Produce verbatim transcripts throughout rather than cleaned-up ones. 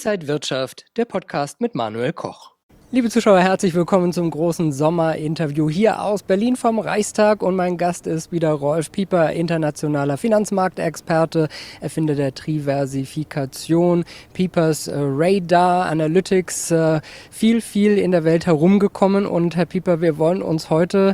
Inside Wirtschaft, der Podcast mit Manuel Koch. Liebe Zuschauer, herzlich willkommen zum großen Sommerinterview hier aus Berlin vom Reichstag. Und mein Gast ist wieder Rolf Pieper, internationaler Finanzmarktexperte, Erfinder der Triversifikation, Piepers äh, Radar Analytics, äh, viel, viel in der Welt herumgekommen. Und Herr Pieper, wir wollen uns heute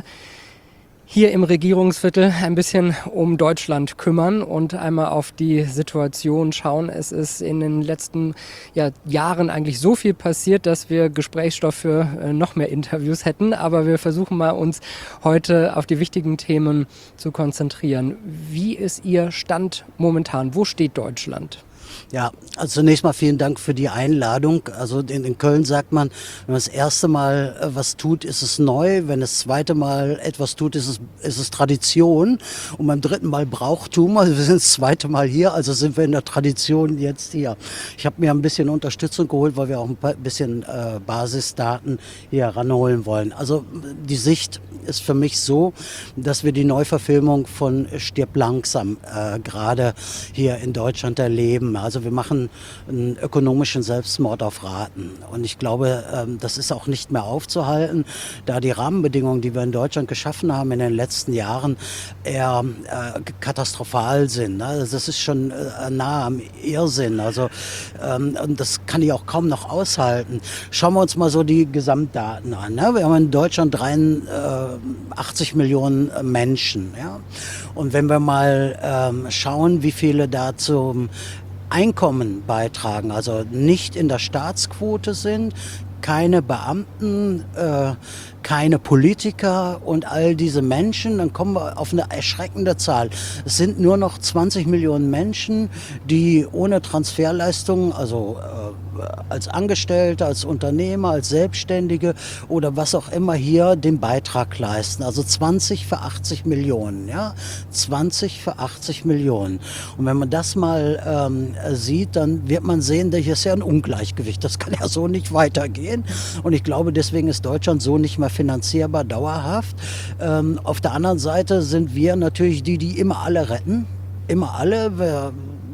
hier im Regierungsviertel ein bisschen um Deutschland kümmern und einmal auf die Situation schauen. Es ist in den letzten ja, Jahren eigentlich so viel passiert, dass wir Gesprächsstoff für äh, noch mehr Interviews hätten. Aber wir versuchen mal, uns heute auf die wichtigen Themen zu konzentrieren. Wie ist Ihr Stand momentan? Wo steht Deutschland? Ja, also zunächst mal vielen Dank für die Einladung. Also in, in Köln sagt man, wenn man das erste Mal äh, was tut, ist es neu. Wenn das zweite Mal etwas tut, ist es, ist es Tradition. Und beim dritten Mal Brauchtum. Also wir sind das zweite Mal hier, also sind wir in der Tradition jetzt hier. Ich habe mir ein bisschen Unterstützung geholt, weil wir auch ein paar, bisschen äh, Basisdaten hier ranholen wollen. Also die Sicht ist für mich so, dass wir die Neuverfilmung von Stirb langsam äh, gerade hier in Deutschland erleben. Also wir machen einen ökonomischen Selbstmord auf Raten. Und ich glaube, das ist auch nicht mehr aufzuhalten, da die Rahmenbedingungen, die wir in Deutschland geschaffen haben in den letzten Jahren, eher äh, katastrophal sind. Also das ist schon äh, nah am Irrsinn. Also ähm, und das kann ich auch kaum noch aushalten. Schauen wir uns mal so die Gesamtdaten an. Ne? Wir haben in Deutschland dreiundachtzig Millionen Menschen. Ja? Und wenn wir mal ähm, schauen, wie viele da zum Einkommen beitragen, also nicht in der Staatsquote sind, keine Beamten, äh, keine Politiker und all diese Menschen, dann kommen wir auf eine erschreckende Zahl. Es sind nur noch zwanzig Millionen Menschen, die ohne Transferleistungen, also äh, als Angestellte, als Unternehmer, als Selbstständige oder was auch immer hier den Beitrag leisten. Also zwanzig für achtzig Millionen, ja, zwanzig für achtzig Millionen. Und wenn man das mal ähm, sieht, dann wird man sehen, das ist ja ein Ungleichgewicht. Das kann ja so nicht weitergehen. Und ich glaube, deswegen ist Deutschland so nicht mehr finanzierbar dauerhaft. Ähm, auf der anderen Seite sind wir natürlich die, die immer alle retten. Immer alle. Wir,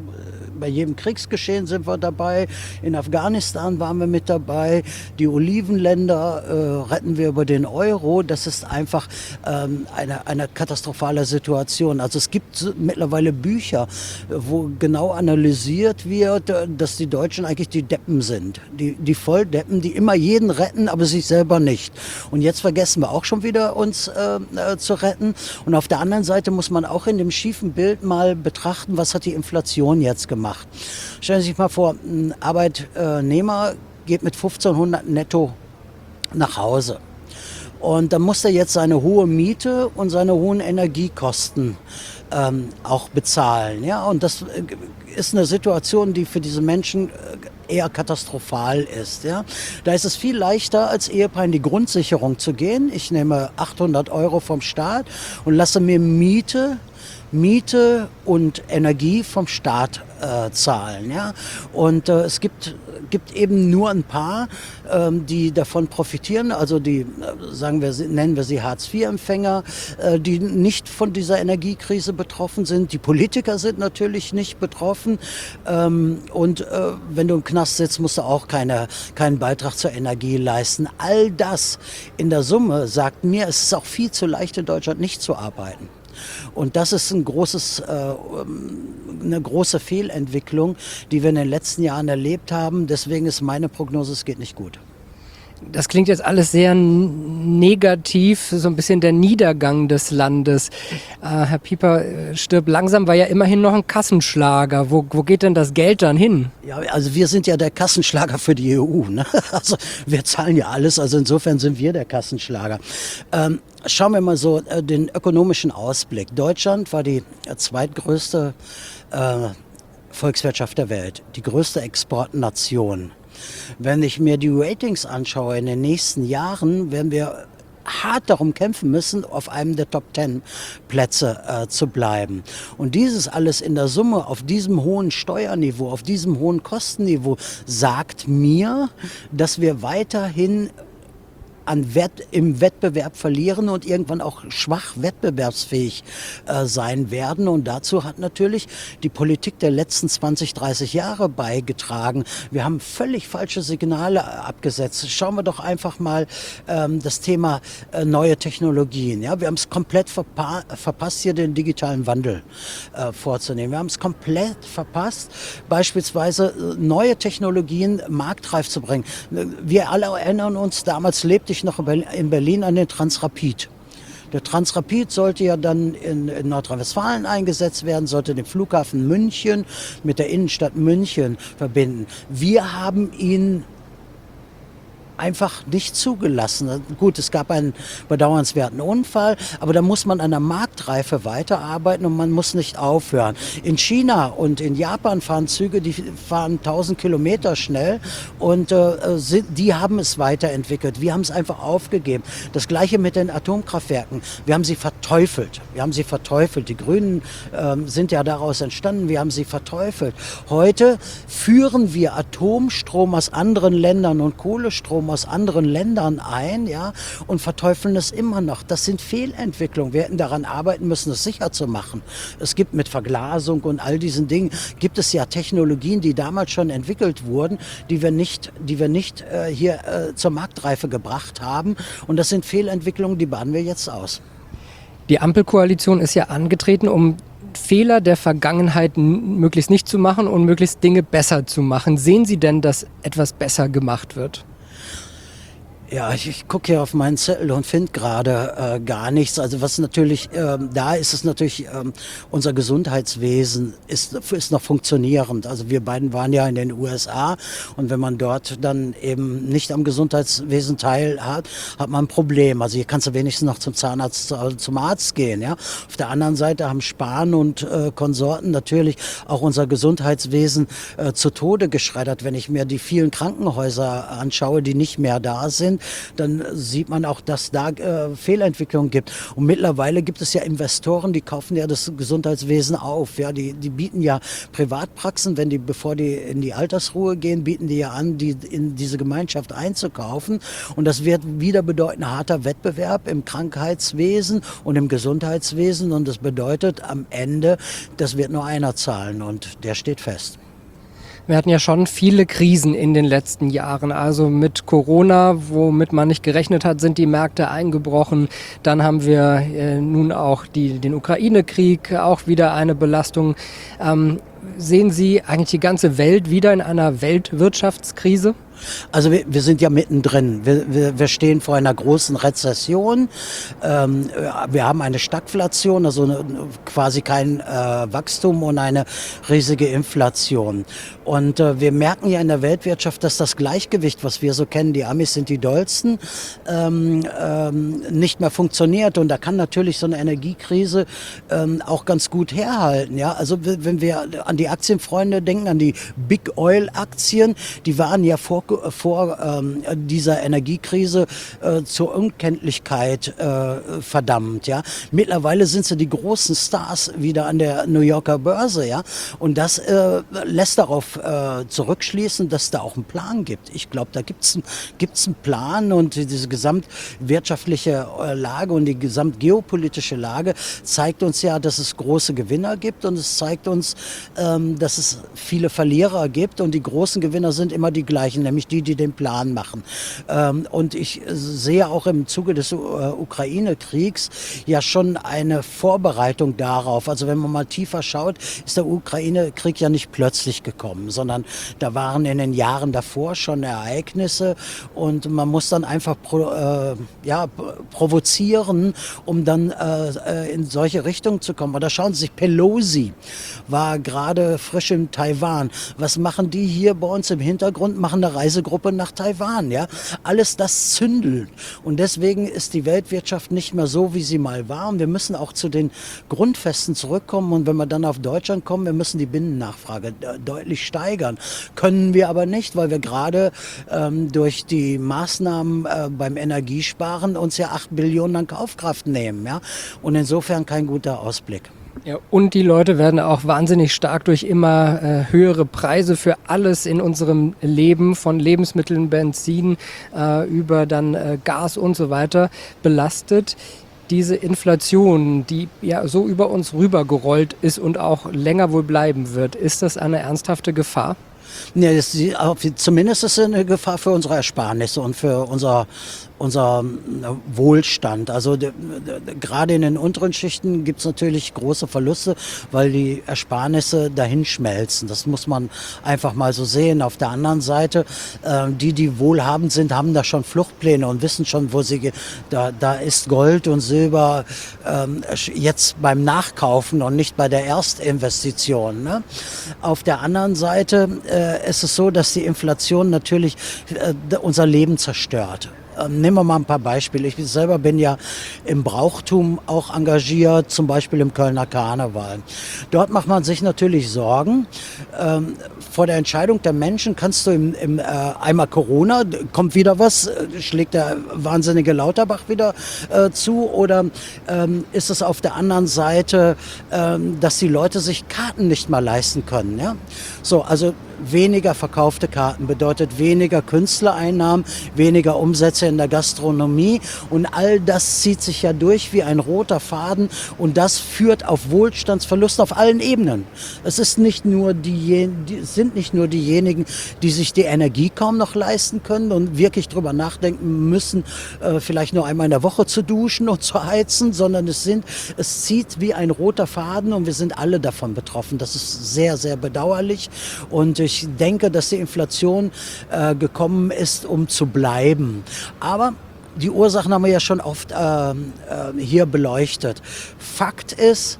bei jedem Kriegsgeschehen sind wir dabei. In Afghanistan waren wir mit dabei. Die Olivenländer äh, retten wir über den Euro. Das ist einfach ähm, eine, eine katastrophale Situation. Also es gibt mittlerweile Bücher, wo genau analysiert wird, dass die Deutschen eigentlich die Deppen sind. Die, die Volldeppen, die immer jeden retten, aber sich selber nicht. Und jetzt vergessen wir auch schon wieder, uns äh, äh, zu retten. Und auf der anderen Seite muss man auch in dem schiefen Bild mal betrachten, was hat die Inflation jetzt gemacht. Stellen Sie sich mal vor, ein Arbeitnehmer geht mit fünfzehnhundert netto nach Hause. Und dann muss er jetzt seine hohe Miete und seine hohen Energiekosten ähm, auch bezahlen. Ja? Und das ist eine Situation, die für diese Menschen eher katastrophal ist. Ja? Da ist es viel leichter, als Ehepaar in die Grundsicherung zu gehen. Ich nehme achthundert Euro vom Staat und lasse mir Miete Miete und Energie vom Staat äh, zahlen. Ja? Und äh, es gibt, gibt eben nur ein paar, ähm, die davon profitieren, also die, äh, sagen wir, nennen wir sie Hartz vier Empfänger, äh, die nicht von dieser Energiekrise betroffen sind. Die Politiker sind natürlich nicht betroffen. Ähm, und äh, wenn du im Knast sitzt, musst du auch keine, keinen Beitrag zur Energie leisten. All das in der Summe sagt mir, es ist auch viel zu leicht in Deutschland nicht zu arbeiten. Und das ist ein großes, äh, eine große Fehlentwicklung, die wir in den letzten Jahren erlebt haben. Deswegen ist meine Prognose, es geht nicht gut. Das klingt jetzt alles sehr negativ, so ein bisschen der Niedergang des Landes. Äh, Herr Pieper, Stirb langsam war ja immerhin noch ein Kassenschlager. Wo, wo geht denn das Geld dann hin? Ja, also wir sind ja der Kassenschlager für die E U. Ne? Also wir zahlen ja alles, also insofern sind wir der Kassenschlager. Ähm, schauen wir mal so äh, den ökonomischen Ausblick. Deutschland war die äh, zweitgrößte äh, Volkswirtschaft der Welt, die größte Exportnation. Wenn ich mir die Ratings anschaue in den nächsten Jahren, werden wir hart darum kämpfen müssen, auf einem der Top Ten Plätze äh, zu bleiben. Und dieses alles in der Summe auf diesem hohen Steuerniveau, auf diesem hohen Kostenniveau sagt mir, dass wir weiterhin an Wett, im Wettbewerb verlieren und irgendwann auch schwach wettbewerbsfähig äh, sein werden. Und dazu hat natürlich die Politik der letzten zwanzig, dreißig Jahre beigetragen. Wir haben völlig falsche Signale abgesetzt. Schauen wir doch einfach mal ähm, das Thema äh, neue Technologien. Ja? Wir haben es komplett verpa verpasst, hier den digitalen Wandel äh, vorzunehmen. Wir haben es komplett verpasst, beispielsweise äh, neue Technologien marktreif zu bringen. Wir alle erinnern uns, damals lebte ich noch in Berlin an den Transrapid. Der Transrapid sollte ja dann in, in Nordrhein-Westfalen eingesetzt werden, sollte den Flughafen München mit der Innenstadt München verbinden. Wir haben ihn einfach nicht zugelassen. Gut, es gab einen bedauernswerten Unfall, aber da muss man an der Marktreife weiterarbeiten und man muss nicht aufhören. In China und in Japan fahren Züge, die fahren tausend Kilometer schnell und äh, sind, die haben es weiterentwickelt. Wir haben es einfach aufgegeben. Das Gleiche mit den Atomkraftwerken. Wir haben sie verteufelt. Wir haben sie verteufelt. Die Grünen äh, sind ja daraus entstanden. Wir haben sie verteufelt. Heute führen wir Atomstrom aus anderen Ländern und Kohlestrom aus anderen Ländern ein, ja, und verteufeln es immer noch. Das sind Fehlentwicklungen. Wir hätten daran arbeiten müssen, es sicher zu machen. Es gibt mit Verglasung und all diesen Dingen, gibt es ja Technologien, die damals schon entwickelt wurden, die wir nicht, die wir nicht äh, hier äh, zur Marktreife gebracht haben. Und das sind Fehlentwicklungen, die baden wir jetzt aus. Die Ampelkoalition ist ja angetreten, um Fehler der Vergangenheit möglichst nicht zu machen und möglichst Dinge besser zu machen. Sehen Sie denn, dass etwas besser gemacht wird? Ja, ich, ich gucke hier auf meinen Zettel und finde gerade äh, gar nichts. Also was natürlich ähm, da ist, ist natürlich ähm, unser Gesundheitswesen ist, ist noch funktionierend. Also wir beiden waren ja in den U S A und wenn man dort dann eben nicht am Gesundheitswesen teilhat, hat man ein Problem. Also hier kannst du wenigstens noch zum Zahnarzt, also zum Arzt gehen. Ja. Auf der anderen Seite haben Spahn und äh, Konsorten natürlich auch unser Gesundheitswesen äh, zu Tode geschreddert. Wenn ich mir die vielen Krankenhäuser anschaue, die nicht mehr da sind, dann sieht man auch, dass da äh, Fehlentwicklungen gibt. Und mittlerweile gibt es ja Investoren, die kaufen ja das Gesundheitswesen auf. Ja, die, die bieten ja Privatpraxen, wenn die, bevor die in die Altersruhe gehen, bieten die ja an, die in diese Gemeinschaft einzukaufen. Und das wird wieder bedeuten harter Wettbewerb im Krankheitswesen und im Gesundheitswesen. Und das bedeutet am Ende, das wird nur einer zahlen und der steht fest. Wir hatten ja schon viele Krisen in den letzten Jahren. Also mit Corona, womit man nicht gerechnet hat, sind die Märkte eingebrochen. Dann haben wir äh, nun auch die, den Ukraine-Krieg, auch wieder eine Belastung. Ähm, sehen Sie eigentlich die ganze Welt wieder in einer Weltwirtschaftskrise? Also wir, wir sind ja mittendrin. Wir, wir, wir stehen vor einer großen Rezession. Ähm, wir haben eine Stagflation, also eine, quasi kein äh, Wachstum und eine riesige Inflation. Und äh, wir merken ja in der Weltwirtschaft, dass das Gleichgewicht, was wir so kennen, die Amis sind die dollsten, ähm, ähm, nicht mehr funktioniert. Und da kann natürlich so eine Energiekrise ähm, auch ganz gut herhalten. Ja? Also wenn wir an die Aktienfreunde denken, an die Big Oil Aktien, die waren ja vor vor ähm, dieser Energiekrise äh, zur Unkenntlichkeit äh, verdammt, ja. Mittlerweile sind sie die großen Stars wieder an der New Yorker Börse, ja. Und das äh, lässt darauf äh, zurückschließen, dass da auch einen Plan gibt. Ich glaube, da gibt's gibt's einen Plan und diese gesamtwirtschaftliche äh, Lage und die gesamtgeopolitische Lage zeigt uns ja, dass es große Gewinner gibt und es zeigt uns, ähm, dass es viele Verlierer gibt und die großen Gewinner sind immer die gleichen, nämlich die, die den Plan machen. Ähm, und ich sehe auch im Zuge des äh, Ukraine-Kriegs ja schon eine Vorbereitung darauf. Also wenn man mal tiefer schaut, ist der Ukraine-Krieg ja nicht plötzlich gekommen, sondern da waren in den Jahren davor schon Ereignisse und man muss dann einfach pro, äh, ja, provozieren, um dann äh, in solche Richtungen zu kommen. Oder schauen Sie sich, Pelosi war gerade frisch in Taiwan. Was machen die hier bei uns im Hintergrund? Machen eine Reisegruppe nach Taiwan, ja. Alles das zündelt. Und deswegen ist die Weltwirtschaft nicht mehr so, wie sie mal war. Und wir müssen auch zu den Grundfesten zurückkommen. Und wenn wir dann auf Deutschland kommen, wir müssen die Binnennachfrage deutlich steigern. Können wir aber nicht, weil wir gerade ähm, durch die Maßnahmen äh, beim Energiesparen uns ja acht Billionen an Kaufkraft nehmen, ja. Und insofern kein guter Ausblick. Ja, und die Leute werden auch wahnsinnig stark durch immer äh, höhere Preise für alles in unserem Leben, von Lebensmitteln, Benzin äh, über dann äh, Gas und so weiter belastet. Diese Inflation, die ja so über uns rübergerollt ist und auch länger wohl bleiben wird, ist das eine ernsthafte Gefahr? Ja, das, ist- zumindest ist es eine Gefahr für unsere Ersparnisse und für unser, unser äh, Wohlstand. Also de, de, gerade in den unteren Schichten gibt es natürlich große Verluste, weil die Ersparnisse dahin schmelzen. Das muss man einfach mal so sehen. Auf der anderen Seite, äh, die, die wohlhabend sind, haben da schon Fluchtpläne und wissen schon, wo sie, ge- da, da ist Gold und Silber ähm, jetzt beim Nachkaufen und nicht bei der Erstinvestition. Ne? Auf der anderen Seite äh, ist es so, dass die Inflation natürlich äh, unser Leben zerstört. Ähm, Nehmen wir mal ein paar Beispiele. Ich selber bin ja im Brauchtum auch engagiert, zum Beispiel im Kölner Karneval. Dort macht man sich natürlich Sorgen. Ähm, vor der Entscheidung der Menschen kannst du im, im äh, einmal Corona, kommt wieder was, äh, schlägt der wahnsinnige Lauterbach wieder äh, zu, oder ähm, ist es auf der anderen Seite, ähm, dass die Leute sich Karten nicht mal leisten können. Ja? So, also weniger verkaufte Karten bedeutet weniger Künstlereinnahmen, weniger Umsätze in der Gastronomie, und all das zieht sich ja durch wie ein roter Faden, und das führt auf Wohlstandsverlust auf allen Ebenen. Es ist nicht nur die, die, sind nicht nur diejenigen, die sich die Energie kaum noch leisten können und wirklich drüber nachdenken müssen, äh, vielleicht nur einmal in der Woche zu duschen und zu heizen, sondern es sind, es zieht wie ein roter Faden, und wir sind alle davon betroffen. Das ist sehr, sehr bedauerlich, und ich denke, dass die Inflation äh, gekommen ist, um zu bleiben. Aber die Ursachen haben wir ja schon oft äh, äh, hier beleuchtet. Fakt ist,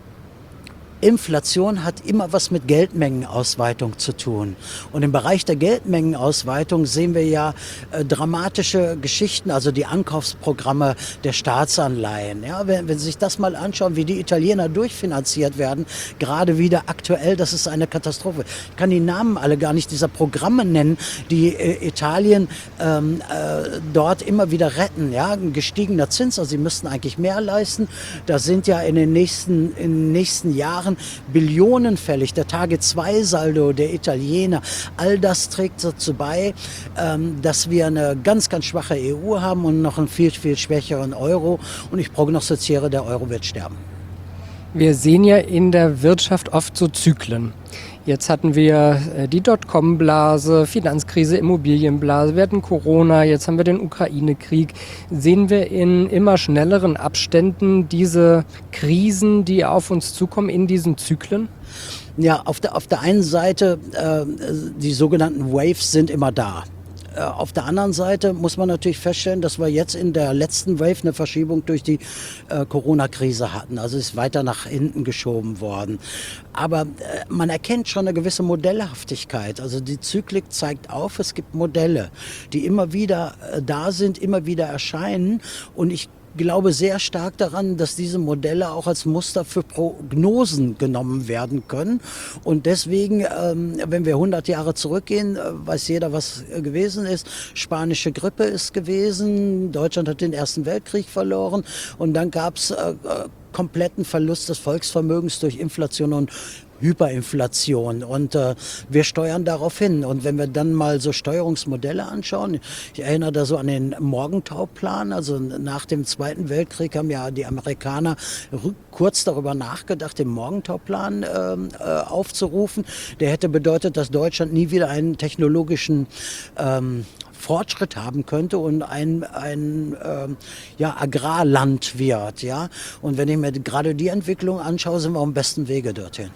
Inflation hat immer was mit Geldmengenausweitung zu tun. Und im Bereich der Geldmengenausweitung sehen wir ja äh, dramatische Geschichten, also die Ankaufsprogramme der Staatsanleihen. Ja, wenn, wenn Sie sich das mal anschauen, wie die Italiener durchfinanziert werden, gerade wieder aktuell, das ist eine Katastrophe. Ich kann die Namen alle gar nicht dieser Programme nennen, die äh, Italien ähm, äh, dort immer wieder retten. Ja, ein gestiegener Zins, also sie müssten eigentlich mehr leisten. Da sind ja in den nächsten, in den nächsten Jahren Billionen fällig, der Tage zwei Saldo der Italiener, all das trägt dazu bei, ähm, dass wir eine ganz, ganz schwache E U haben und noch einen viel, viel schwächeren Euro, und ich prognostiziere, der Euro wird sterben. Wir sehen ja in der Wirtschaft oft so Zyklen. Jetzt hatten wir äh, die Dotcom-Blase, Finanzkrise, Immobilienblase, wir hatten Corona, jetzt haben wir den Ukraine-Krieg. Sehen wir in immer schnelleren Abständen diese Krisen, die auf uns zukommen, in diesen Zyklen? Ja, auf der, auf der einen Seite, äh, die sogenannten Waves sind immer da. Äh, Auf der anderen Seite muss man natürlich feststellen, dass wir jetzt in der letzten Wave eine Verschiebung durch die äh, Corona-Krise hatten. Also ist weiter nach hinten geschoben worden. Aber äh, man erkennt schon eine gewisse Modellhaftigkeit. Also die Zyklik zeigt auf, es gibt Modelle, die immer wieder äh, da sind, immer wieder erscheinen. Und ich glaube sehr stark daran, dass diese Modelle auch als Muster für Prognosen genommen werden können. Und deswegen, ähm, wenn wir hundert Jahre zurückgehen, äh, weiß jeder, was äh, gewesen ist. Spanische Grippe ist gewesen, Deutschland hat den Ersten Weltkrieg verloren, und dann gab es äh, äh, kompletten Verlust des Volksvermögens durch Inflation und Hyperinflation, und äh, wir steuern darauf hin. Und wenn wir dann mal so Steuerungsmodelle anschauen, ich erinnere da so an den Morgenthau-Plan, also nach dem Zweiten Weltkrieg haben ja die Amerikaner kurz darüber nachgedacht, den Morgenthau-Plan äh, äh, aufzurufen. Der hätte bedeutet, dass Deutschland nie wieder einen technologischen ähm, Fortschritt haben könnte und ein, ein ähm, ja, Agrarland wird. Ja? Und wenn ich mir gerade die Entwicklung anschaue, sind wir auf dem besten Wege dorthin.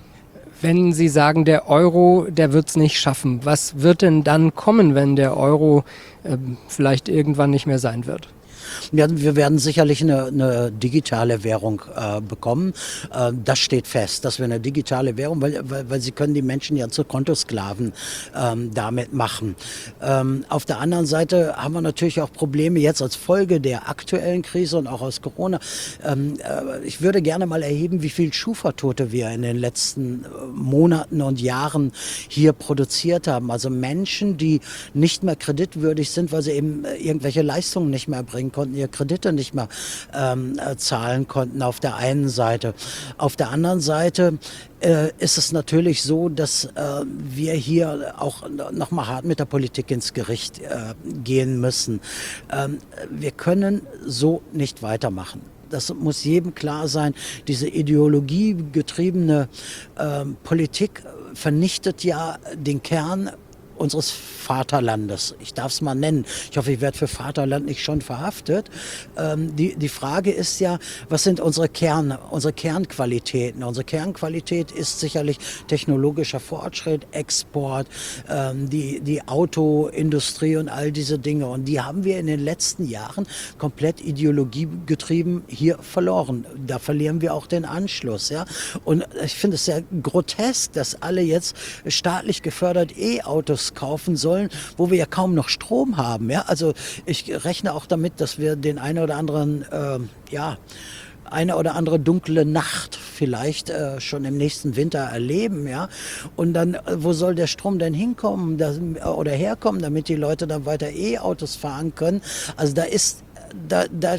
Wenn Sie sagen, der Euro, der wird es nicht schaffen, was wird denn dann kommen, wenn der Euro äh, vielleicht irgendwann nicht mehr sein wird? Ja, wir werden sicherlich eine, eine digitale Währung äh, bekommen. Äh, das steht fest, dass wir eine digitale Währung, weil, weil, weil sie können die Menschen ja zu Kontosklaven ähm, damit machen. Ähm, auf der anderen Seite haben wir natürlich auch Probleme jetzt als Folge der aktuellen Krise und auch aus Corona. Ähm, äh, ich würde gerne mal erheben, wie viel Schufa-Tote wir in den letzten äh, Monaten und Jahren hier produziert haben. Also Menschen, die nicht mehr kreditwürdig sind, weil sie eben äh, irgendwelche Leistungen nicht mehr bringen können. konnten, ihre Kredite nicht mehr ähm, zahlen konnten auf der einen Seite. Auf der anderen Seite äh, ist es natürlich so, dass äh, wir hier auch noch mal hart mit der Politik ins Gericht äh, gehen müssen. Ähm, wir können so nicht weitermachen. Das muss jedem klar sein. Diese ideologiegetriebene äh, Politik vernichtet ja den Kern unseres Vaterlandes. Ich darf es mal nennen. Ich hoffe, ich werde für Vaterland nicht schon verhaftet. Ähm, die, die Frage ist ja, was sind unsere Kern, unsere Kernqualitäten? Unsere Kernqualität ist sicherlich technologischer Fortschritt, Export, ähm, die, die Autoindustrie und all diese Dinge. Und die haben wir in den letzten Jahren komplett ideologiegetrieben hier verloren. Da verlieren wir auch den Anschluss. Ja? Und ich finde es sehr grotesk, dass alle jetzt staatlich gefördert E-Autos kaufen sollen, wo wir ja kaum noch Strom haben. Ja? Also ich rechne auch damit, dass wir den einen oder anderen, äh, ja, eine oder andere dunkle Nacht vielleicht äh, schon im nächsten Winter erleben, ja. Und dann, äh, wo soll der Strom denn hinkommen das, oder herkommen, damit die Leute dann weiter E-Autos fahren können? Also da ist Da, da,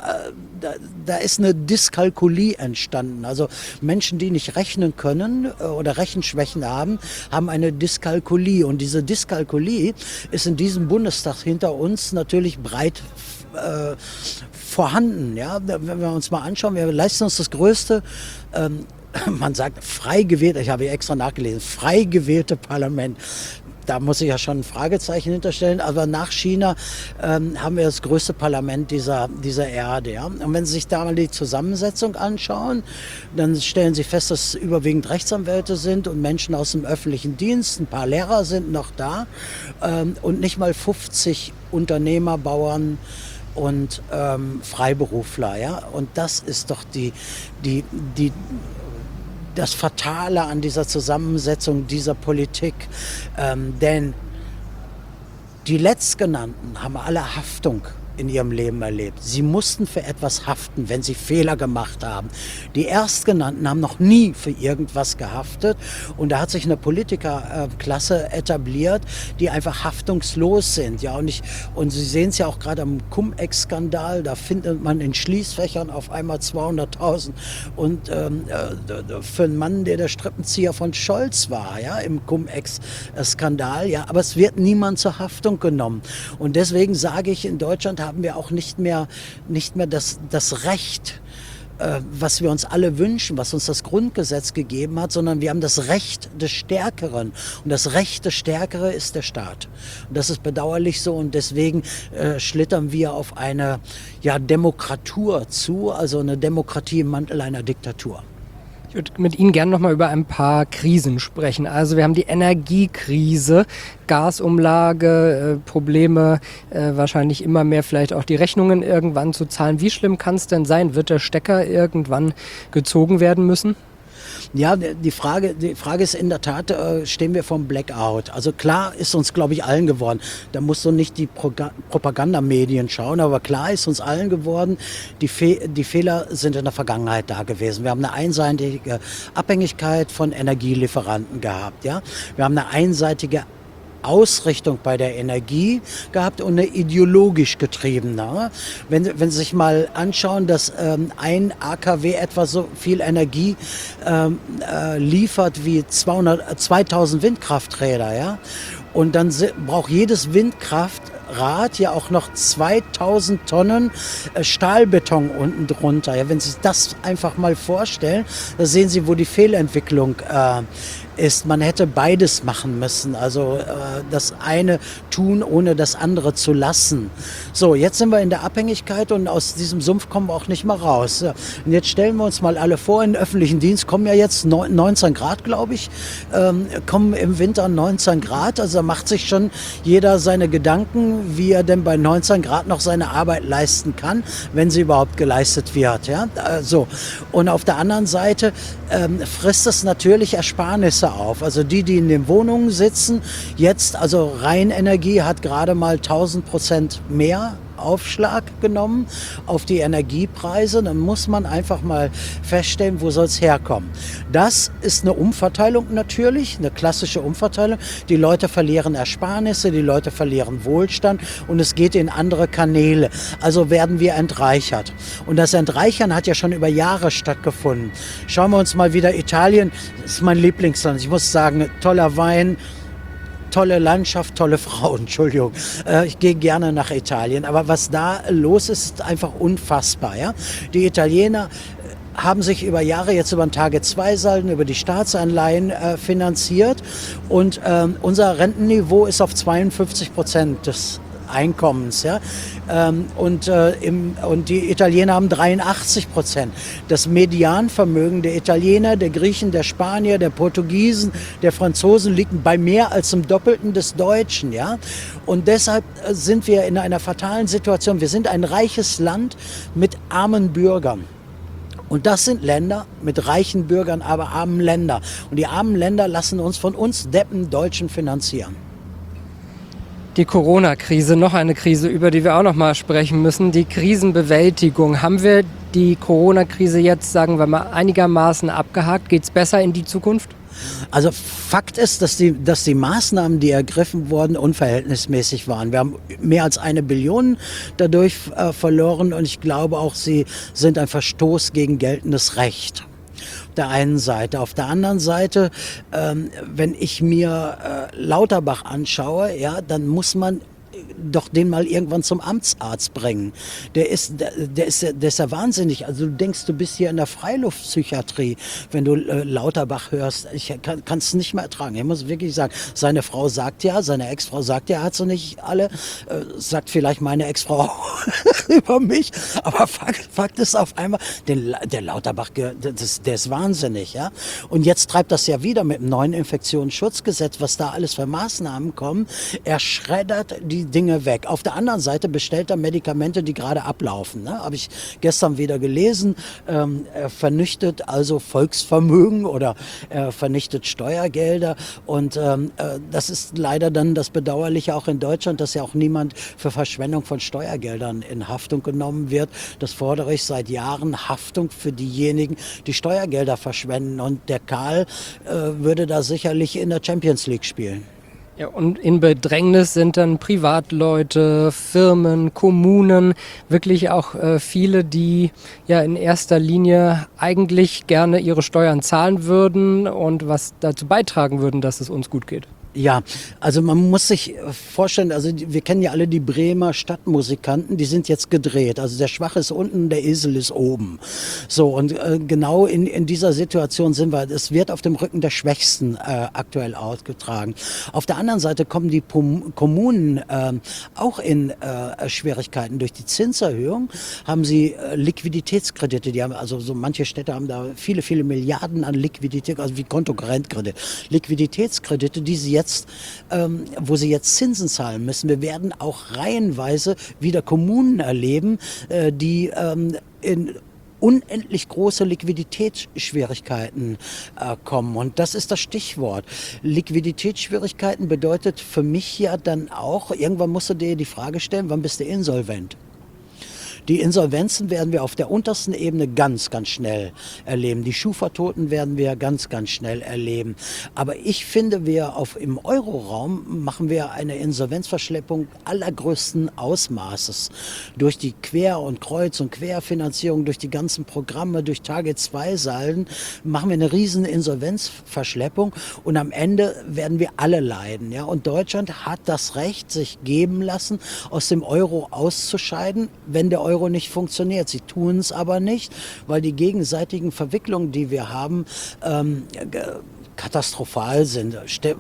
da, da ist eine Dyskalkulie entstanden. Also Menschen, die nicht rechnen können oder Rechenschwächen haben, haben eine Dyskalkulie. Und diese Dyskalkulie ist in diesem Bundestag hinter uns natürlich breit äh, vorhanden. Ja? Wenn wir uns mal anschauen, wir leisten uns das größte, ähm, man sagt frei gewählte, ich habe hier extra nachgelesen, frei gewählte Parlament. Da muss ich ja schon ein Fragezeichen hinterstellen, aber nach China ähm, haben wir das größte Parlament dieser, dieser Erde. Ja? Und wenn Sie sich da mal die Zusammensetzung anschauen, dann stellen Sie fest, dass es überwiegend Rechtsanwälte sind und Menschen aus dem öffentlichen Dienst, ein paar Lehrer sind noch da ähm, und nicht mal fünfzig Unternehmer, Bauern und ähm, Freiberufler. Ja? Und das ist doch die, die, die das Fatale an dieser Zusammensetzung dieser Politik. Ähm, denn die Letztgenannten haben alle Haftung in ihrem Leben erlebt. Sie mussten für etwas haften, wenn sie Fehler gemacht haben. Die Erstgenannten haben noch nie für irgendwas gehaftet. Und da hat sich eine Politikerklasse etabliert, die einfach haftungslos sind. Ja, und, ich, und Sie sehen es ja auch gerade am Cum-Ex-Skandal, da findet man in Schließfächern auf einmal zweihunderttausend. Und ähm, für einen Mann, der der Strippenzieher von Scholz war, ja, im Cum-Ex-Skandal, ja, aber es wird niemand zur Haftung genommen. Und deswegen sage ich, in Deutschland haben wir auch nicht mehr, nicht mehr das, das Recht, äh, was wir uns alle wünschen, was uns das Grundgesetz gegeben hat, sondern wir haben das Recht des Stärkeren. Und das Recht des Stärkeren ist der Staat. Und das ist bedauerlich so und deswegen äh, schlittern wir auf eine ja, Demokratur zu, also eine Demokratie im Mantel einer Diktatur. Ich würde mit Ihnen gerne noch mal über ein paar Krisen sprechen. Also wir haben die Energiekrise, Gasumlage, äh, Probleme, äh, wahrscheinlich immer mehr vielleicht auch die Rechnungen irgendwann zu zahlen. Wie schlimm kann es denn sein? Wird der Stecker irgendwann gezogen werden müssen? Ja, die Frage, die Frage ist in der Tat, äh, stehen wir vom Blackout. Also klar ist uns, glaube ich, allen geworden. Da musst du nicht die Proga- Propagandamedien schauen, aber klar ist uns allen geworden, die, Fe- die Fehler sind in der Vergangenheit da gewesen. Wir haben eine einseitige Abhängigkeit von Energielieferanten gehabt. Ja? Wir haben eine einseitige Ausrichtung bei der Energie gehabt und eine ideologisch getriebene. Wenn, wenn Sie sich mal anschauen, dass ähm, ein A K W etwa so viel Energie ähm, äh, liefert wie zweihundert, zweitausend Windkrafträder, ja, und dann se- braucht jedes Windkraftrad ja auch noch zweitausend Tonnen äh, Stahlbeton unten drunter. Ja, wenn Sie sich das einfach mal vorstellen, da sehen Sie, wo die Fehlentwicklung äh, ist, man hätte beides machen müssen, also äh, das eine tun, ohne das andere zu lassen. So, jetzt sind wir in der Abhängigkeit und aus diesem Sumpf kommen wir auch nicht mehr raus. Ja. Und jetzt stellen wir uns mal alle vor, in den öffentlichen Dienst kommen ja jetzt neunzehn Grad, glaube ich, ähm, kommen im Winter neunzehn Grad, also da macht sich schon jeder seine Gedanken, wie er denn bei neunzehn Grad noch seine Arbeit leisten kann, wenn sie überhaupt geleistet wird. Ja? Also, und auf der anderen Seite ähm, frisst es natürlich Ersparnisse auf. Also die, die in den Wohnungen sitzen, jetzt, also Rheinenergie hat gerade mal tausend Prozent mehr Aufschlag genommen auf die Energiepreise. Dann muss man einfach mal feststellen, wo soll es herkommen. Das ist eine Umverteilung natürlich, eine klassische Umverteilung. Die Leute verlieren Ersparnisse, die Leute verlieren Wohlstand und es geht in andere Kanäle. Also werden wir entreichert. Und das Entreichern hat ja schon über Jahre stattgefunden. Schauen wir uns mal wieder Italien, das ist mein Lieblingsland. Ich muss sagen, toller Wein, tolle Landschaft, tolle Frauen, Entschuldigung. Äh, ich gehe gerne nach Italien, aber was da los ist, ist einfach unfassbar. Ja? Die Italiener haben sich über Jahre jetzt über den Tage zwei Salden, über die Staatsanleihen äh, finanziert und ähm, unser Rentenniveau ist auf zweiundfünfzig Prozent des Einkommens. Ja? Ähm, und, äh, im, und die Italiener haben dreiundachtzig Prozent. Das Medianvermögen der Italiener, der Griechen, der Spanier, der Portugiesen, der Franzosen liegt bei mehr als dem Doppelten des Deutschen. Ja? Und deshalb sind wir in einer fatalen Situation. Wir sind ein reiches Land mit armen Bürgern. Und das sind Länder mit reichen Bürgern, aber armen Länder. Und die armen Länder lassen uns von uns Deppen Deutschen finanzieren. Die Corona-Krise, noch eine Krise, über die wir auch noch mal sprechen müssen, die Krisenbewältigung. Haben wir die Corona-Krise jetzt, sagen wir mal, einigermaßen abgehakt? Geht es besser in die Zukunft? Also Fakt ist, dass die, dass die Maßnahmen, die ergriffen wurden, unverhältnismäßig waren. Wir haben mehr als eine Billion dadurch äh, verloren und ich glaube auch, sie sind ein Verstoß gegen geltendes Recht. Auf der einen Seite. Auf der anderen Seite, ähm, wenn ich mir äh, Lauterbach anschaue, ja, dann muss man doch den mal irgendwann zum Amtsarzt bringen. Der ist, der, der ist, der ist ja wahnsinnig. Also du denkst, du bist hier in der Freiluftpsychiatrie, wenn du äh, Lauterbach hörst. Ich kann es nicht mehr ertragen. Ich muss wirklich sagen, seine Frau sagt ja, seine Ex-Frau sagt ja, hat sie nicht alle, äh, sagt vielleicht meine Ex-Frau auch über mich. Aber Fakt, Fakt ist auf einmal, den, der Lauterbach, das, der ist wahnsinnig. Ja? Und jetzt treibt das ja wieder mit dem neuen Infektionsschutzgesetz, was da alles für Maßnahmen kommen. Er schreddert die Dinge weg. Auf der anderen Seite bestellt er Medikamente, die gerade ablaufen. Ne? Habe ich gestern wieder gelesen. Ähm, er vernichtet also Volksvermögen oder er vernichtet Steuergelder. Und ähm, äh, das ist leider dann das Bedauerliche auch in Deutschland, dass ja auch niemand für Verschwendung von Steuergeldern in Haftung genommen wird. Das fordere ich seit Jahren, Haftung für diejenigen, die Steuergelder verschwenden. Und der Karl äh, würde da sicherlich in der Champions League spielen. Ja, und in Bedrängnis sind dann Privatleute, Firmen, Kommunen, wirklich auch äh, viele, die ja in erster Linie eigentlich gerne ihre Steuern zahlen würden und was dazu beitragen würden, dass es uns gut geht. Ja, also man muss sich vorstellen, also wir kennen ja alle die Bremer Stadtmusikanten, die sind jetzt gedreht. Also der Schwache ist unten, der Esel ist oben. So, und äh, genau in, in dieser Situation sind wir. Es wird auf dem Rücken der Schwächsten äh, aktuell ausgetragen. Auf der anderen Seite kommen die Pom- Kommunen äh, auch in äh, Schwierigkeiten. Durch die Zinserhöhung haben sie äh, Liquiditätskredite. Die haben, also so manche Städte haben da viele, viele Milliarden an Liquidität, also wie Kontokorrentkredite. Liquiditätskredite, die sie jetzt Jetzt, ähm, wo sie jetzt Zinsen zahlen müssen. Wir werden auch reihenweise wieder Kommunen erleben, äh, die ähm, in unendlich große Liquiditätsschwierigkeiten äh, kommen. Und das ist das Stichwort. Liquiditätsschwierigkeiten bedeutet für mich ja dann auch, irgendwann musst du dir die Frage stellen, wann bist du insolvent? Die Insolvenzen werden wir auf der untersten Ebene ganz, ganz schnell erleben. Die Schufa-Toten werden wir ganz, ganz schnell erleben. Aber ich finde, wir auf, im Euroraum machen wir eine Insolvenzverschleppung allergrößten Ausmaßes. Durch die Quer- und Kreuz- und Querfinanzierung, durch die ganzen Programme, durch Target zwei Salden machen wir eine riesen Insolvenzverschleppung und am Ende werden wir alle leiden. Ja? Und Deutschland hat das Recht, sich geben lassen, aus dem Euro auszuscheiden, wenn der Euro Euro nicht funktioniert. Sie tun es aber nicht, weil die gegenseitigen Verwicklungen, die wir haben, ähm, katastrophal sind.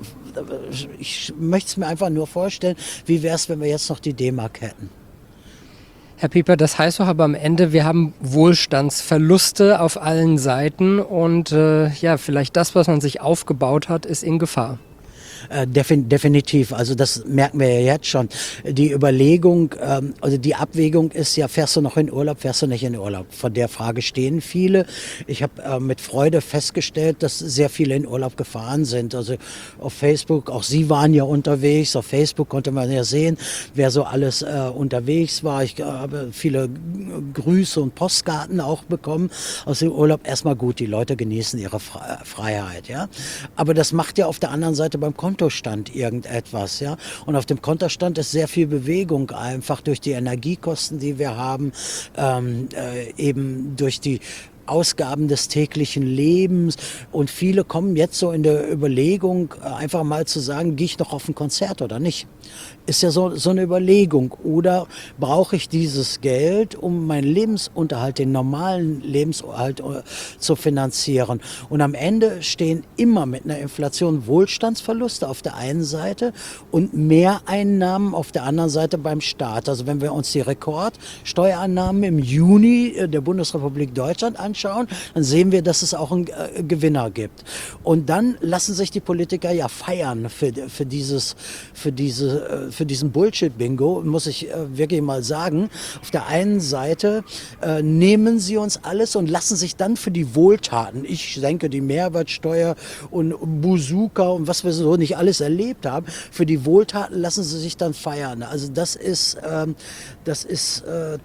Ich möchte es mir einfach nur vorstellen, wie wäre es, wenn wir jetzt noch die D-Mark hätten. Herr Pieper, das heißt doch aber am Ende, wir haben Wohlstandsverluste auf allen Seiten und äh, ja, vielleicht das, was man sich aufgebaut hat, ist in Gefahr. Äh, defin definitiv, also das merken wir ja jetzt schon. Die Überlegung, ähm, also die Abwägung ist ja, fährst du noch in Urlaub, fährst du nicht in Urlaub? Von der Frage stehen viele. Ich habe äh, mit Freude festgestellt, dass sehr viele in Urlaub gefahren sind. Also auf Facebook, auch Sie waren ja unterwegs, auf Facebook konnte man ja sehen, wer so alles äh, unterwegs war. Ich äh, habe viele Grüße und Postkarten auch bekommen aus dem Urlaub. Erstmal gut, die Leute genießen ihre Freiheit, ja. Aber das macht ja auf der anderen Seite beim Kontostand irgendetwas, ja. Und auf dem Kontostand ist sehr viel Bewegung, einfach durch die Energiekosten, die wir haben, ähm, äh, eben durch die Ausgaben des täglichen Lebens, und viele kommen jetzt so in der Überlegung, einfach mal zu sagen, gehe ich noch auf ein Konzert oder nicht? Ist ja so, so eine Überlegung. Oder brauche ich dieses Geld, um meinen Lebensunterhalt, den normalen Lebensunterhalt äh, zu finanzieren? Und am Ende stehen immer mit einer Inflation Wohlstandsverluste auf der einen Seite und Mehreinnahmen auf der anderen Seite beim Staat. Also wenn wir uns die Rekordsteuereinnahmen im Juni der Bundesrepublik Deutschland anschauen, dann sehen wir, dass es auch einen äh, Gewinner gibt. Und dann lassen sich die Politiker ja feiern für, für dieses, für diese für diesen Bullshit-Bingo, muss ich äh, wirklich mal sagen. Auf der einen Seite äh, nehmen sie uns alles und lassen sich dann für die Wohltaten, ich denke die Mehrwertsteuer und Bazooka und was wir so nicht alles erlebt haben, für die Wohltaten lassen sie sich dann feiern. Also das ist, ähm, das ist äh, äh,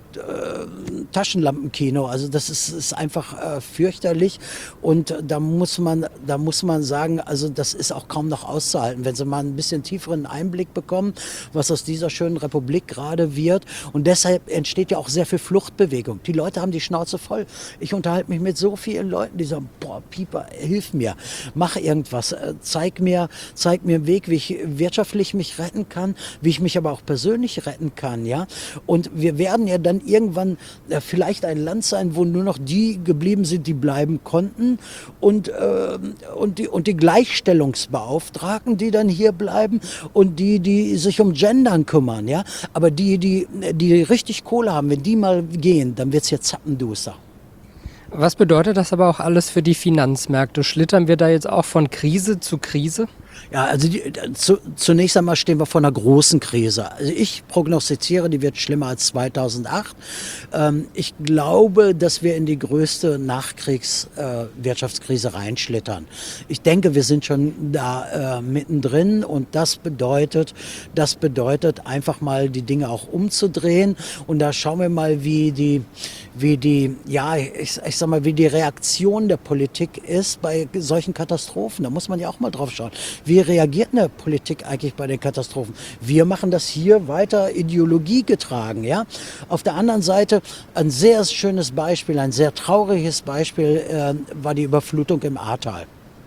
Taschenlampenkino, also das ist, ist einfach äh, fürchterlich, und da muss man, da muss man sagen, also das ist auch kaum noch auszuhalten, wenn sie mal ein bisschen tieferen Einblick bekommen, was aus dieser schönen Republik gerade wird. Und deshalb entsteht ja auch sehr viel Fluchtbewegung. Die Leute haben die Schnauze voll. Ich unterhalte mich mit so vielen Leuten, die sagen, boah, Pieper, hilf mir, mach irgendwas, zeig mir, zeig mir einen Weg, wie ich wirtschaftlich mich retten kann, wie ich mich aber auch persönlich retten kann, ja. Und wir werden ja dann irgendwann äh, vielleicht ein Land sein, wo nur noch die geblieben sind, die bleiben konnten, und, äh, und, die, und die Gleichstellungsbeauftragten, die dann hier bleiben, und die, die sich um Gendern kümmern, ja. Aber die, die, die richtig Kohle haben, wenn die mal gehen, dann wird's jetzt zappenduster. Was bedeutet das aber auch alles für die Finanzmärkte? Schlittern wir da jetzt auch von Krise zu Krise? Ja, also die, zu, zunächst einmal stehen wir vor einer großen Krise. Also ich prognostiziere, die wird schlimmer als zweitausendacht. Ähm, ich glaube, dass wir in die größte Nachkriegswirtschaftskrise äh, reinschlittern. Ich denke, wir sind schon da äh, mittendrin, und das bedeutet, das bedeutet einfach mal die Dinge auch umzudrehen. Und da schauen wir mal, wie die, wie die, ja, ich, ich sag mal, wie die Reaktion der Politik ist bei solchen Katastrophen. Da muss man ja auch mal drauf schauen. Wie reagiert eine Politik eigentlich bei den Katastrophen? Wir machen das hier weiter ideologiegetragen, ja. Auf der anderen Seite ein sehr schönes Beispiel, ein sehr trauriges Beispiel äh, war die Überflutung im Ahrtal.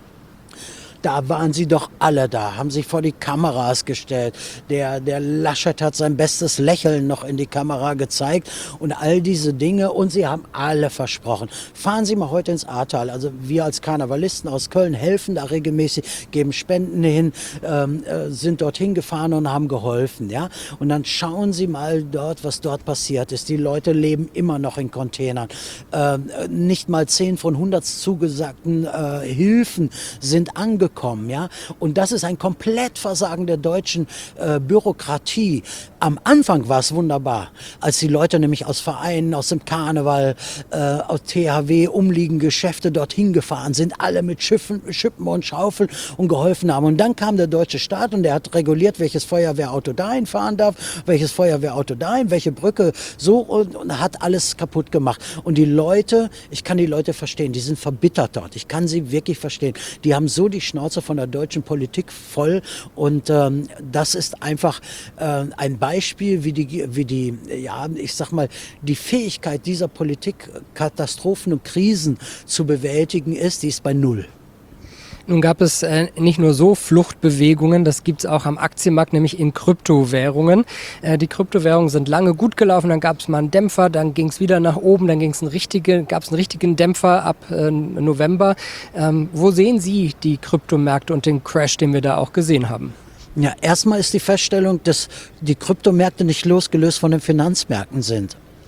Da waren sie doch alle da, haben sich vor die Kameras gestellt. Der, der Laschet hat sein bestes Lächeln noch in die Kamera gezeigt und all diese Dinge. Und sie haben alle versprochen. Fahren Sie mal heute ins Ahrtal. Also wir als Karnevalisten aus Köln helfen da regelmäßig, geben Spenden hin, ähm, äh, sind dorthin gefahren und haben geholfen. Ja? Und dann schauen Sie mal dort, was dort passiert ist. Die Leute leben immer noch in Containern. Ähm, nicht mal zehn von hundert zugesagten äh, Hilfen sind angekommen. Kommen, ja? Und das ist ein Komplettversagen der deutschen äh, Bürokratie. Am Anfang war es wunderbar, als die Leute nämlich aus Vereinen, aus dem Karneval, äh, aus T H W, umliegenden Geschäfte dorthin gefahren sind, alle mit Schiffen, Schippen und Schaufeln und geholfen haben. Und dann kam der deutsche Staat und der hat reguliert, welches Feuerwehrauto dahin fahren darf, welches Feuerwehrauto dahin, welche Brücke so, und, und hat alles kaputt gemacht. Und die Leute, ich kann die Leute verstehen, die sind verbittert dort. Ich kann sie wirklich verstehen. Die haben so die Schnauze von der deutschen Politik voll, und ähm, das ist einfach äh, ein Beispiel, wie die, wie die, ja, ich sag mal, die Fähigkeit dieser Politik, Katastrophen und Krisen zu bewältigen ist, die ist bei null. Nun gab es äh, nicht nur so Fluchtbewegungen, das gibt es auch am Aktienmarkt, nämlich in Kryptowährungen. Äh, die Kryptowährungen sind lange gut gelaufen, dann gab es mal einen Dämpfer, dann ging es wieder nach oben, dann ging's einen richtige, gab es einen richtigen Dämpfer ab äh, November. Ähm, wo sehen Sie die Kryptomärkte und den Crash, den wir da auch gesehen haben? Ja, erstmal ist die Feststellung, dass die Kryptomärkte nicht losgelöst von den Finanzmärkten sind.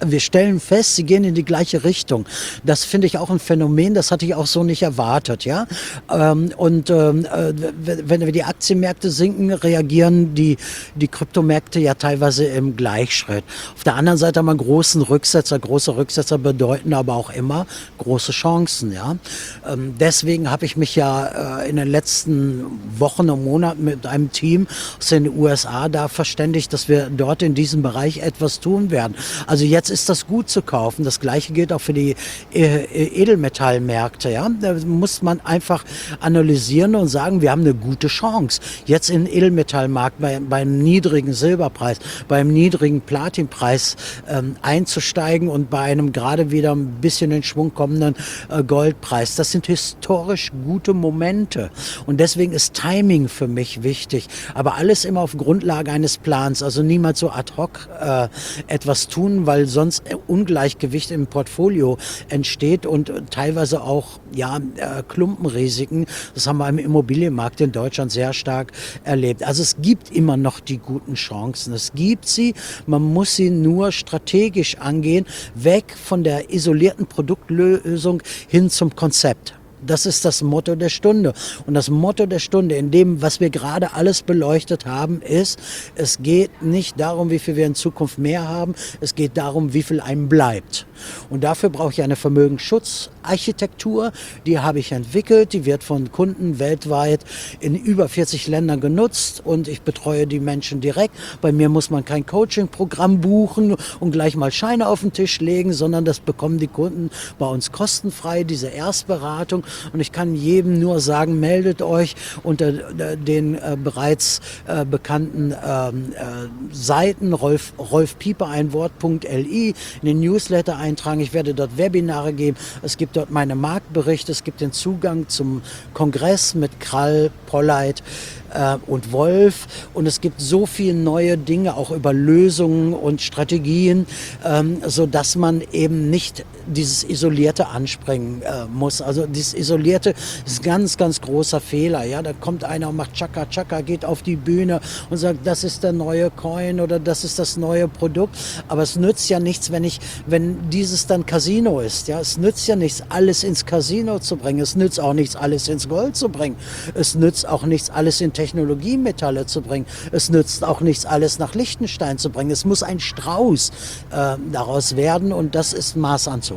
wir stellen fest, sie gehen in die gleiche Richtung. Das finde ich auch ein Phänomen, das hatte ich auch so nicht erwartet. Ja? Ähm, und ähm, äh, wenn wir die Aktienmärkte sinken, reagieren die, die Kryptomärkte ja teilweise im Gleichschritt. Auf der anderen Seite haben wir großen Rücksetzer. Große Rücksetzer bedeuten aber auch immer große Chancen. Ja? Ähm, deswegen habe ich mich ja äh, in den letzten Wochen und Monaten mit einem Team aus den U S A da verständigt, dass wir dort in diesem Bereich etwas tun werden. Also jetzt ist das gut zu kaufen. Das Gleiche gilt auch für die äh, Edelmetallmärkte. Ja? Da muss man einfach analysieren und sagen, wir haben eine gute Chance. Jetzt im Edelmetallmarkt bei, beim niedrigen Silberpreis, beim niedrigen Platinpreis ähm, einzusteigen und bei einem gerade wieder ein bisschen in Schwung kommenden äh, Goldpreis. Das sind historisch gute Momente. Und deswegen ist Timing für mich wichtig. Aber alles immer auf Grundlage eines Plans. Also niemals so ad hoc äh, etwas tun, weil sonst Ungleichgewicht im Portfolio entsteht und teilweise auch ja, äh, Klumpenrisiken. Das haben wir im Immobilienmarkt in Deutschland sehr stark erlebt. Also es gibt immer noch die guten Chancen. Es gibt sie, man muss sie nur strategisch angehen, weg von der isolierten Produktlösung hin zum Konzept. Das ist das Motto der Stunde. Und das Motto der Stunde in dem, was wir gerade alles beleuchtet haben, ist, es geht nicht darum, wie viel wir in Zukunft mehr haben, es geht darum, wie viel einem bleibt. Und dafür brauche ich eine Vermögensschutzarchitektur, die habe ich entwickelt, die wird von Kunden weltweit in über vierzig Ländern genutzt und ich betreue die Menschen direkt. Bei mir muss man kein Coaching-Programm buchen und gleich mal Scheine auf den Tisch legen, sondern das bekommen die Kunden bei uns kostenfrei, diese Erstberatung. Und ich kann jedem nur sagen, meldet euch unter den äh, bereits äh, bekannten ähm, äh, Seiten, Rolf, Rolf Pieper, ein Wort.li, in den Newsletter eintragen. Ich werde dort Webinare geben. Es gibt dort meine Marktberichte. Es gibt den Zugang zum Kongress mit Krall, Polleit äh, und Wolf. Und es gibt so viele neue Dinge, auch über Lösungen und Strategien, ähm, sodass man eben nicht dieses Isolierte anspringen äh, muss. Also dieses Isolierte ist ein ganz, ganz großer Fehler. Ja, da kommt einer und macht Chaka Chaka, geht auf die Bühne und sagt, das ist der neue Coin oder das ist das neue Produkt. Aber es nützt ja nichts, wenn ich, wenn dieses dann Casino ist. Ja, es nützt ja nichts, alles ins Casino zu bringen. Es nützt auch nichts, alles ins Gold zu bringen. Es nützt auch nichts, alles in Technologiemetalle zu bringen. Es nützt auch nichts, alles nach Liechtenstein zu bringen. Es muss ein Strauß äh, daraus werden und das ist Maßanzug.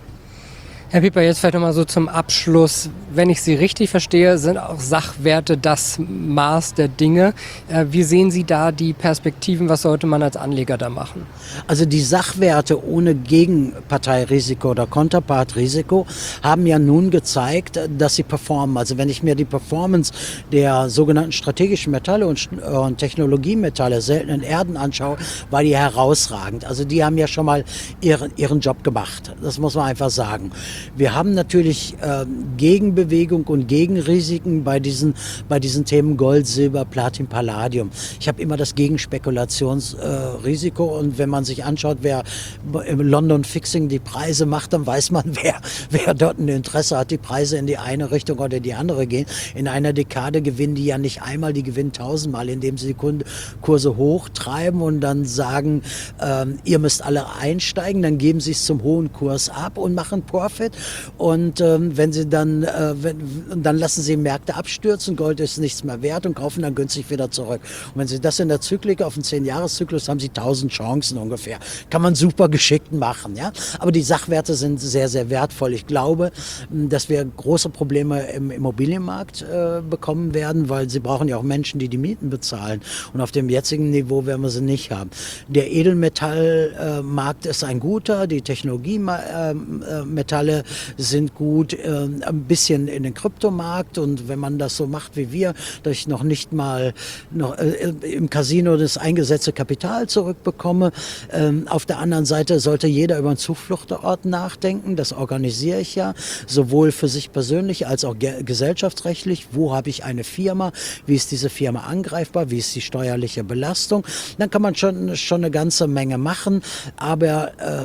Herr Pieper, jetzt vielleicht nochmal so zum Abschluss. Wenn ich Sie richtig verstehe, sind auch Sachwerte das Maß der Dinge. Wie sehen Sie da die Perspektiven? Was sollte man als Anleger da machen? Also die Sachwerte ohne Gegenparteirisiko oder Konterpartrisiko haben ja nun gezeigt, dass sie performen. Also wenn ich mir die Performance der sogenannten strategischen Metalle und, und Technologiemetalle, seltenen Erden anschaue, war die herausragend. Also die haben ja schon mal ihren, ihren Job gemacht. Das muss man einfach sagen. Wir haben natürlich äh, Gegenbewegung und Gegenrisiken bei diesen, bei diesen Themen Gold, Silber, Platin, Palladium. Ich habe immer das Gegenspekulationsrisiko äh, und wenn man sich anschaut, wer im London Fixing die Preise macht, dann weiß man, wer, wer dort ein Interesse hat, die Preise in die eine Richtung oder die andere gehen. In einer Dekade gewinnen die ja nicht einmal, die gewinnen tausendmal, indem sie die Kurse hochtreiben und dann sagen, ähm, ihr müsst alle einsteigen, dann geben sie es zum hohen Kurs ab und machen Profit. Und ähm, wenn sie dann, äh, wenn, dann lassen sie Märkte abstürzen, Gold ist nichts mehr wert und kaufen dann günstig wieder zurück. Und wenn sie das in der Zyklik auf einen zehn-Jahres-Zyklus haben sie tausend Chancen ungefähr. Kann man super geschickt machen, ja. Aber die Sachwerte sind sehr, sehr wertvoll. Ich glaube, dass wir große Probleme im Immobilienmarkt äh, bekommen werden, weil sie brauchen ja auch Menschen, die die Mieten bezahlen. Und auf dem jetzigen Niveau werden wir sie nicht haben. Der Edelmetallmarkt äh, ist ein guter, die Technologiemetalle sind gut, äh, ein bisschen in den Kryptomarkt und wenn man das so macht wie wir, dass ich noch nicht mal noch, äh, im Casino das eingesetzte Kapital zurückbekomme. Ähm, auf der anderen Seite sollte jeder über einen Zufluchtsort nachdenken, das organisiere ich ja, sowohl für sich persönlich als auch ge- gesellschaftsrechtlich. Wo habe ich eine Firma, wie ist diese Firma angreifbar, wie ist die steuerliche Belastung? Dann kann man schon, schon eine ganze Menge machen, aber äh,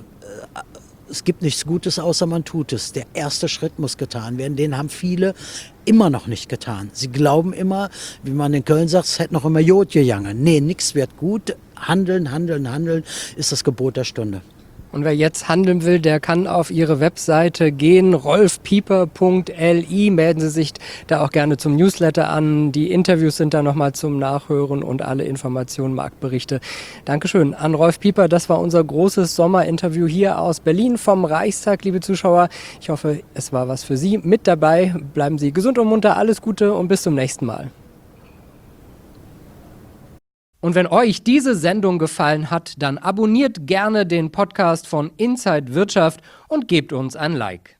es gibt nichts Gutes, außer man tut es. Der erste Schritt muss getan werden. Den haben viele immer noch nicht getan. Sie glauben immer, wie man in Köln sagt, es hätte noch immer Jod gegangen. Nee, nichts wird gut. Handeln, handeln, handeln ist das Gebot der Stunde. Und wer jetzt handeln will, der kann auf Ihre Webseite gehen, rolf pieper punkt l i. Melden Sie sich da auch gerne zum Newsletter an. Die Interviews sind da nochmal zum Nachhören und alle Informationen, Marktberichte. Dankeschön an Rolf Pieper. Das war unser großes Sommerinterview hier aus Berlin vom Reichstag, liebe Zuschauer. Ich hoffe, es war was für Sie mit dabei. Bleiben Sie gesund und munter. Alles Gute und bis zum nächsten Mal. Und wenn euch diese Sendung gefallen hat, dann abonniert gerne den Podcast von Inside Wirtschaft und gebt uns ein Like.